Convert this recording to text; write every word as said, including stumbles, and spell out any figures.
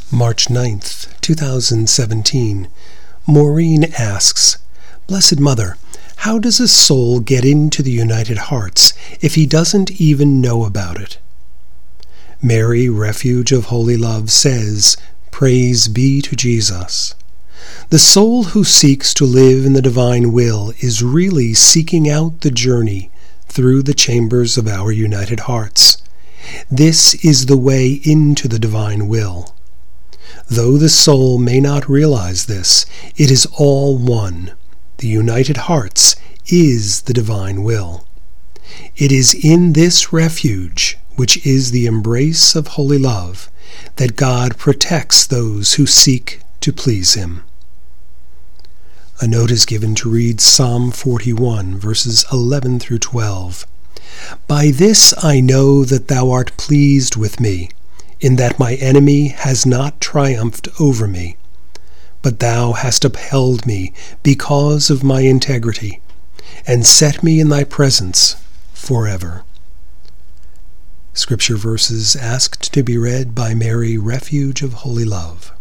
March ninth, two thousand seventeen. Maureen asks, Blessed Mother, how does a soul get into the United Hearts if he doesn't even know about it? Mary, Refuge of Holy Love, says, Praise be to Jesus. The soul who seeks to live in the divine will is really seeking out the journey through the chambers of our united hearts. This is the way into the divine will. Though the soul may not realize this, it is all one. The united hearts is the divine will. It is in this refuge, which is the embrace of holy love, that God protects those who seek to please Him. A note is given to read Psalm forty-one, verses eleven through twelve. By this I know that thou art pleased with me, in that my enemy has not triumphed over me. But thou hast upheld me because of my integrity, and set me in thy presence forever. Scripture verses asked to be read by Mary, Refuge of Holy Love.